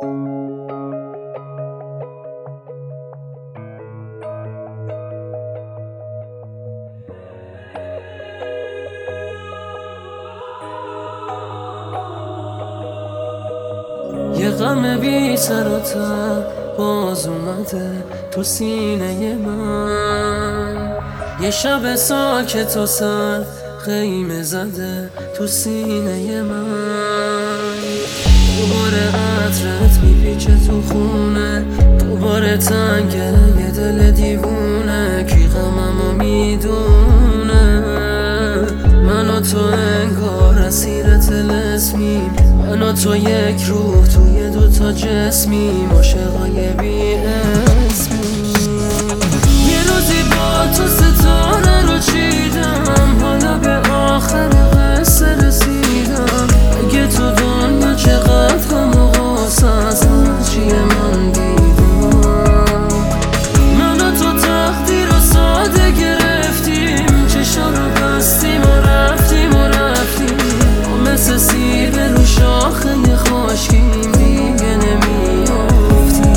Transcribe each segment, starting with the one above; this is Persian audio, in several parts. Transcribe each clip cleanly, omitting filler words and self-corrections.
یه غم بی سر و ته باز اومده تو سینه من، یه شب ساکت و سر خیمه زده تو سینه من. دوباره عطرت میپیچه تو خونه، دوباره تنگه یه دل دیوونه. کی غممو میدونه؟ من و تو انگار اسیر طلسمیم، من و تو یک روح توی دوتا جسمیم، عاشقای بی اسمیم. یه روزی با تو ستاره رو چیدم، حالا به آخر قصه رسیدم. اگه تو دنیا چقدر غم و غصه از هرچی من دیدم، من و تو تقدیر رو ساده گرفتیم، چشا رو بستیم و رفتیم و رفتیم. مثل سیب رو شاخه خشکیم، دیگه نمیافتیم.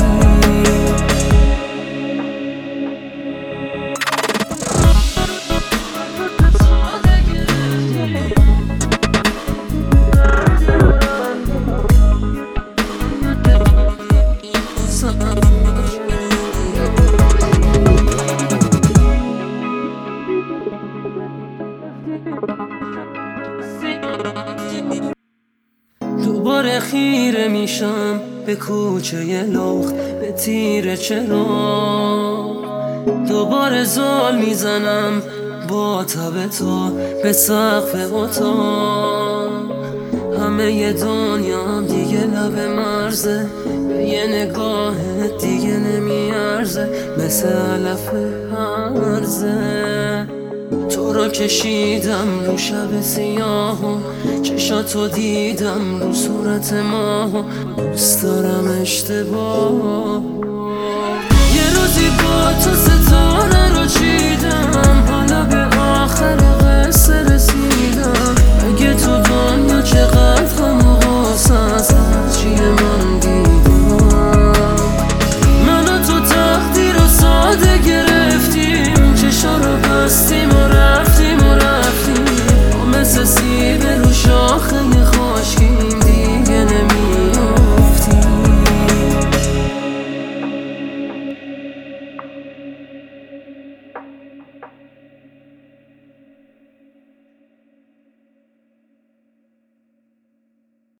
دوباره خیره میشم به کوچه لخت، به تیر چراغ. دوباره زل میزنم با تب تو به سقف اتاق. همه ی دنیا دیگه لب مرزه، به یه نگاه دیگه نمیارزه، مثل علف هرزه. تو رو کشیدم رو شب سیاهو، چشاتو دیدم رو صورت ماهو. دوست دارم اشتباه یه روزی با تو